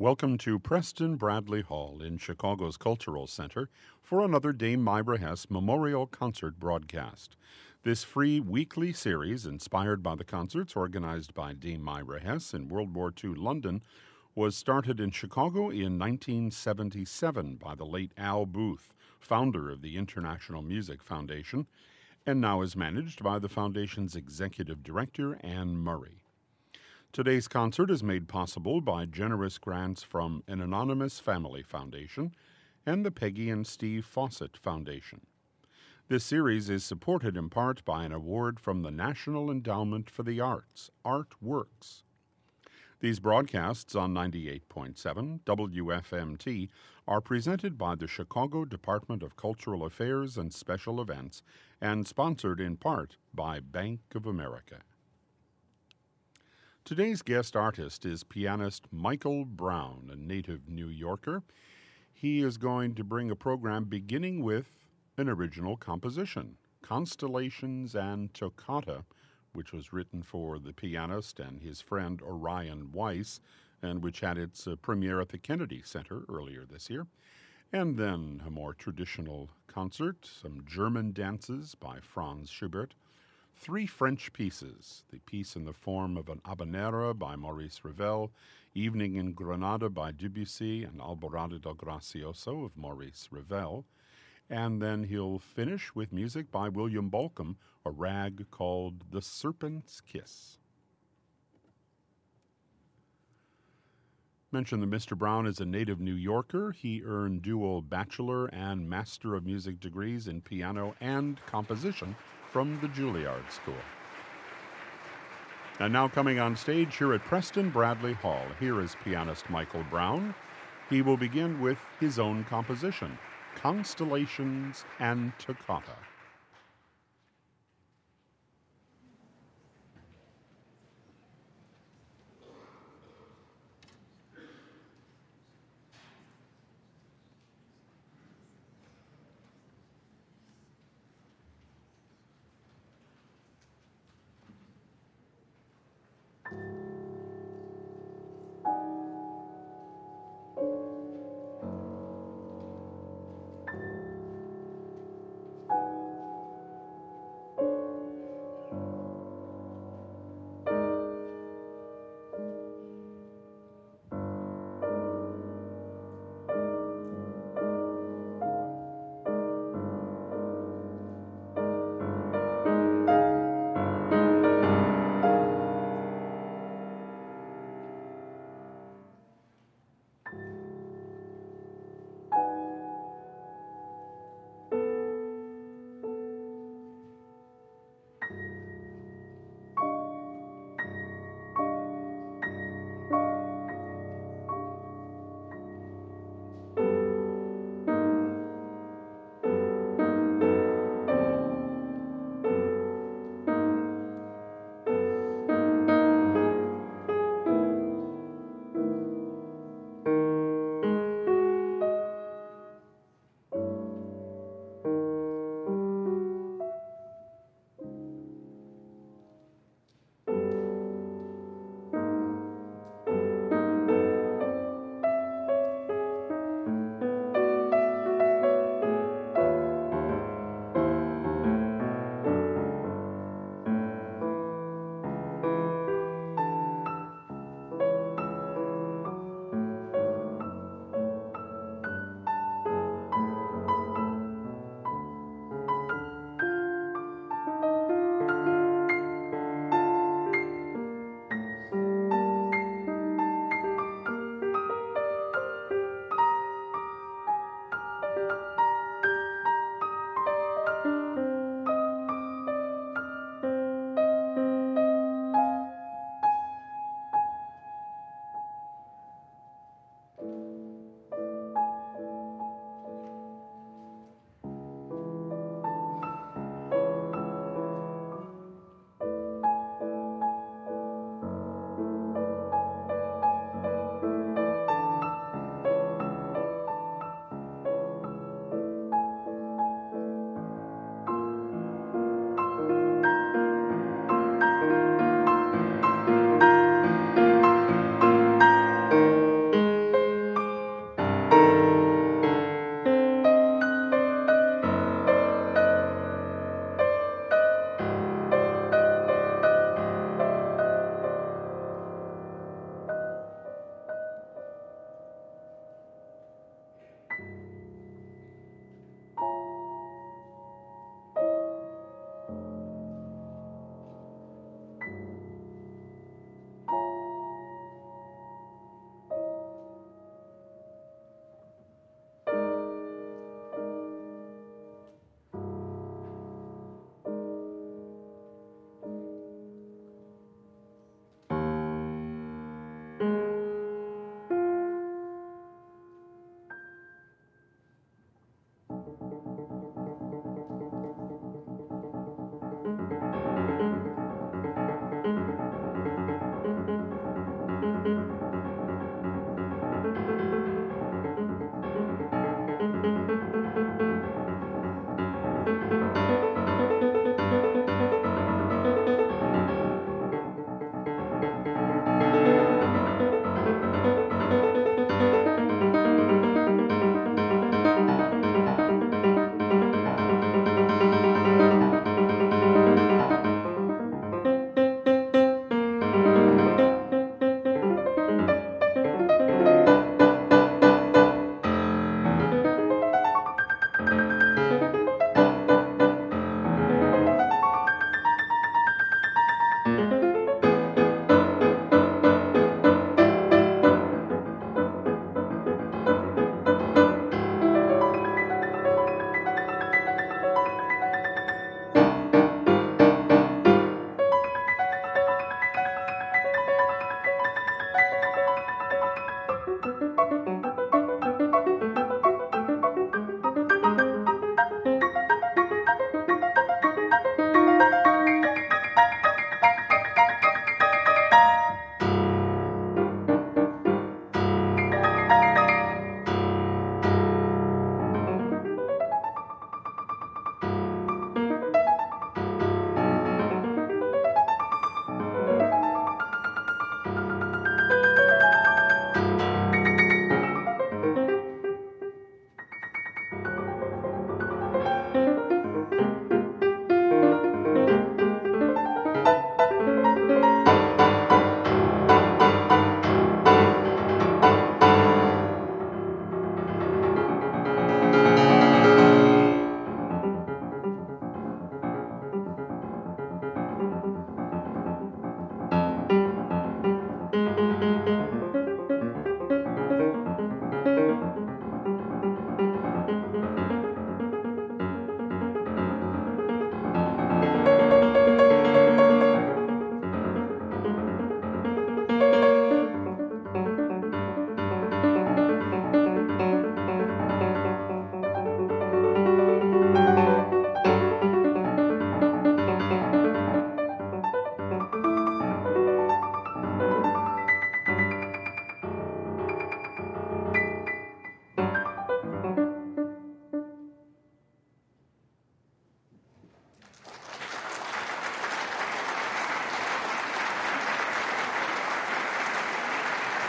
Welcome to Preston Bradley Hall in Chicago's Cultural Center for another Dame Myra Hess Memorial Concert broadcast. This free weekly series, inspired by the concerts organized by Dame Myra Hess in World War II London, was started in Chicago in 1977 by the late Al Booth, founder of the International Music Foundation, and now is managed by the Foundation's executive director, Anne Murray. Today's concert is made possible by generous grants from an anonymous family foundation and the Peggy and Steve Fawcett Foundation. This series is supported in part by an award from the National Endowment for the Arts, Artworks. These broadcasts on 98.7 WFMT are presented by the Chicago Department of Cultural Affairs and Special Events and sponsored in part by Bank of America. Today's guest artist is pianist Michael Brown, a native New Yorker. He is going to bring a program beginning with an original composition, Constellations and Toccata, which was written for the pianist and his friend Orion Weiss, and which had its premiere at the Kennedy Center earlier this year. And then a more traditional concert, some German dances by Franz Schubert, three French pieces, the piece in the form of an habanera by Maurice Ravel, Evening in Granada by Debussy, and Alborada del Gracioso of Maurice Ravel, and then he'll finish with music by William Bolcom, a rag called The Serpent's Kiss. Mention that Mr. Brown is a native New Yorker. He earned dual Bachelor and Master of Music degrees in piano and composition from the Juilliard School. And now coming on stage here at Preston Bradley Hall, here is pianist Michael Brown. He will begin with his own composition, Constellations and Toccata.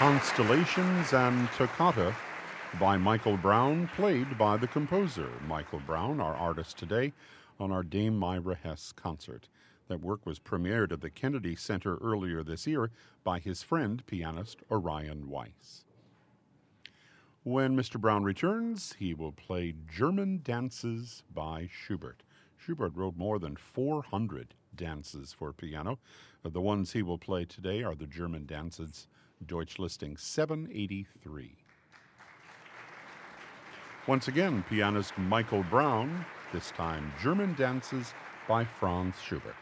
Constellations and Toccata by Michael Brown, played by the composer Michael Brown, our artist today, on our Dame Myra Hess concert. That work was premiered at the Kennedy Center earlier this year by his friend, pianist Orion Weiss. When Mr. Brown returns, he will play German Dances by Schubert. Schubert wrote more than 400 dances for piano. The ones he will play today are the German Dances, Deutsch listing 783. Once again, pianist Michael Brown, this time German Dances by Franz Schubert.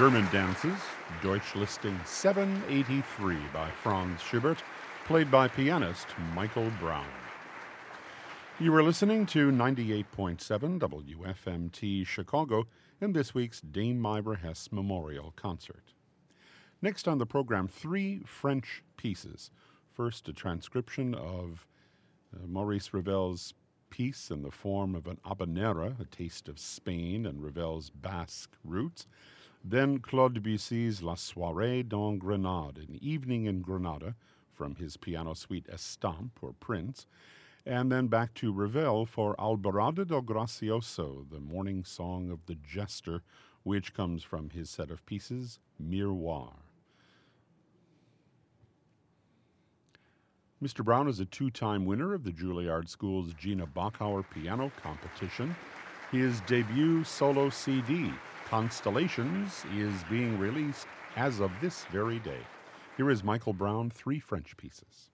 German dances, Deutsch Listing 783 by Franz Schubert, played by pianist Michael Brown. You are listening to 98.7 WFMT Chicago in this week's Dame Myra Hess Memorial Concert. Next on the program, 3 French pieces. First, a transcription of Maurice Ravel's piece in the form of an habanera, a taste of Spain and Ravel's Basque roots. Then Claude Debussy's La Soirée dans Grenade, an evening in Granada, from his piano suite Estampe, or Prince. And then back to Ravel for Alborada del Gracioso, the morning song of the jester, which comes from his set of pieces, Miroir. Mr. Brown is a 2-time winner of the Juilliard School's Gina Bachauer Piano Competition. His debut solo CD, Constellations, is being released as of this very day. Here is Michael Brown, 3 French pieces.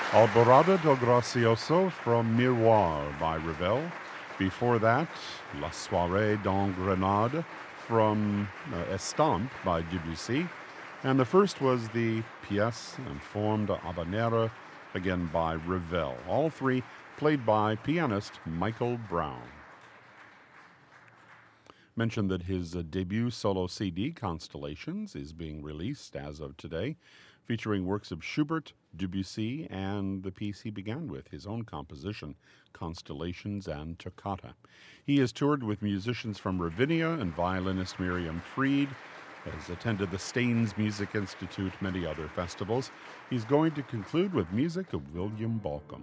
Alborada del Gracioso from Miroir by Ravel. Before that, La Soirée dans Grenade from Estampes by Debussy. And the first was the Pièce en forme de habanera, again by Ravel. All three played by pianist Michael Brown. Mentioned that his debut solo CD, Constellations, is being released as of today, featuring works of Schubert, Debussy, and the piece he began with, his own composition, Constellations and Toccata. He has toured with musicians from Ravinia and violinist Miriam Fried, has attended the Staines Music Institute, many other festivals. He's going to conclude with music of William Bolcom.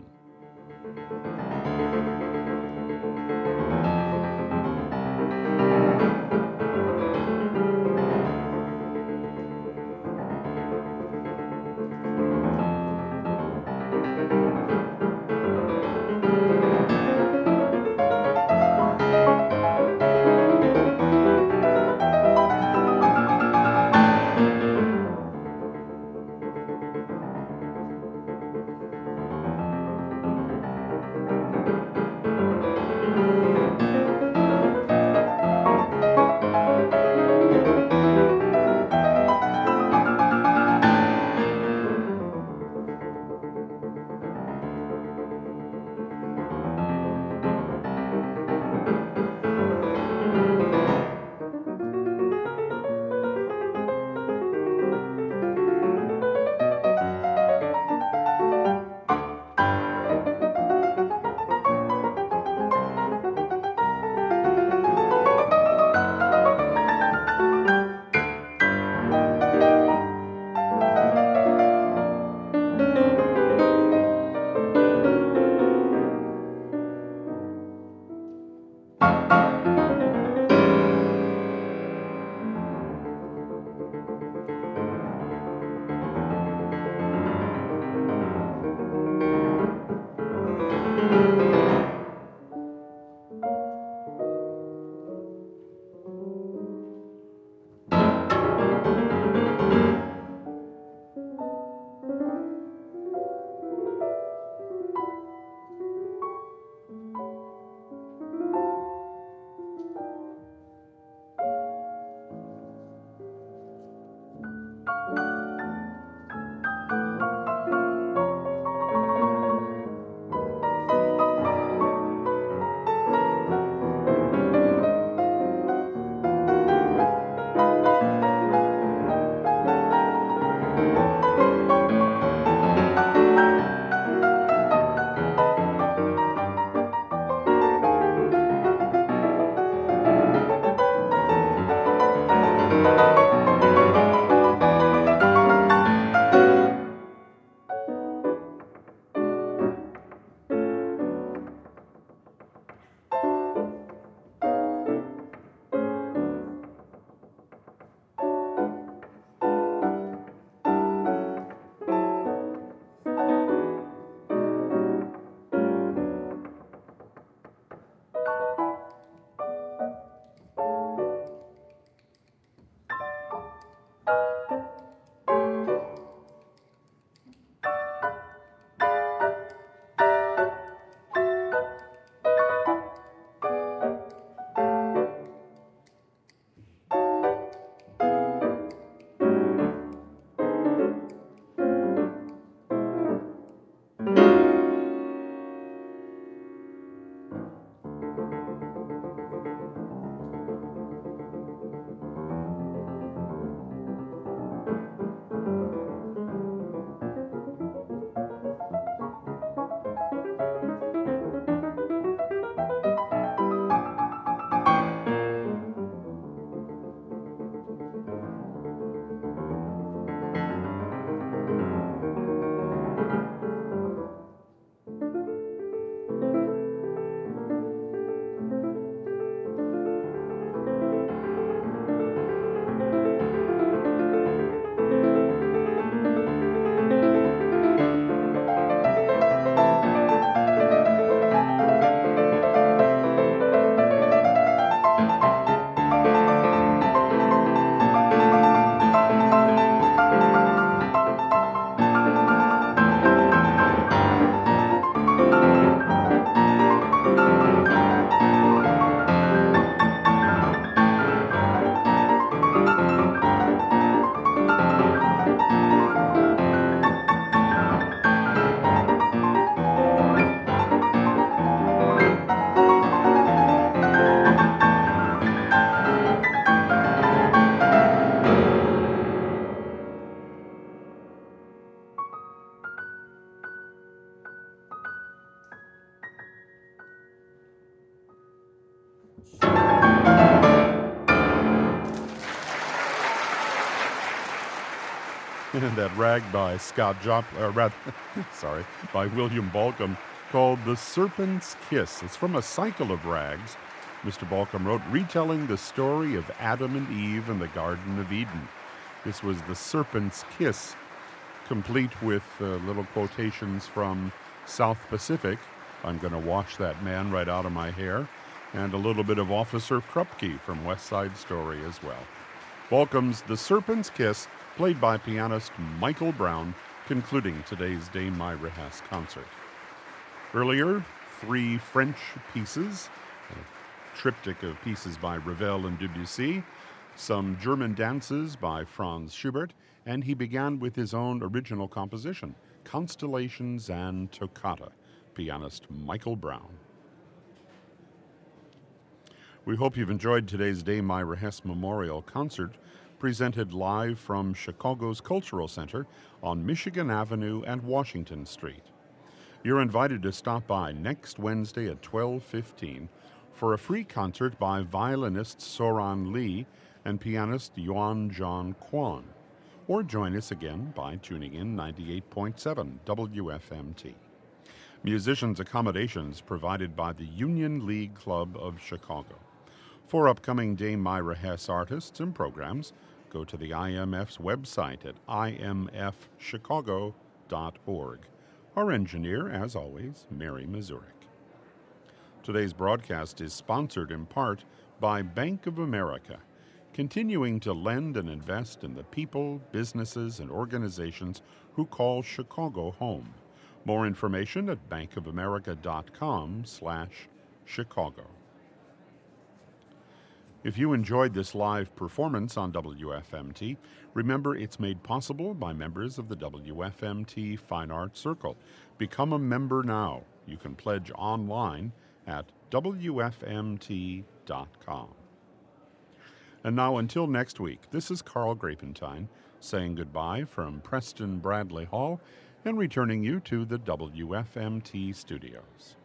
that rag by by William Balcom, called The Serpent's Kiss. It's from a cycle of rags Mr. Balcom wrote, retelling the story of Adam and Eve in the Garden of Eden. This was The Serpent's Kiss, complete with little quotations from South Pacific. I'm going to wash that man right out of my hair. And a little bit of Officer Krupke from West Side Story as well. Balcom's The Serpent's Kiss, played by pianist Michael Brown, concluding today's Dame Myra Hess concert. Earlier, 3 French pieces, a triptych of pieces by Ravel and Debussy, some German dances by Franz Schubert, and he began with his own original composition, Constellations and Toccata, pianist Michael Brown. We hope you've enjoyed today's Dame Myra Hess Memorial Concert, presented live from Chicago's Cultural Center on Michigan Avenue and Washington Street. You're invited to stop by next Wednesday at 12:15 for a free concert by violinist Soran Lee and pianist Yuan John Kwon, or join us again by tuning in 98.7 WFMT. Musicians' accommodations provided by the Union League Club of Chicago. For upcoming Dame Myra Hess artists and programs, go to the IMF's website at imfchicago.org. Our engineer, as always, Mary Mazurek. Today's broadcast is sponsored in part by Bank of America, continuing to lend and invest in the people, businesses, and organizations who call Chicago home. More information at bankofamerica.com/Chicago. If you enjoyed this live performance on WFMT, remember it's made possible by members of the WFMT Fine Arts Circle. Become a member now. You can pledge online at WFMT.com. And now, until next week, this is Carl Grapentine saying goodbye from Preston Bradley Hall and returning you to the WFMT studios.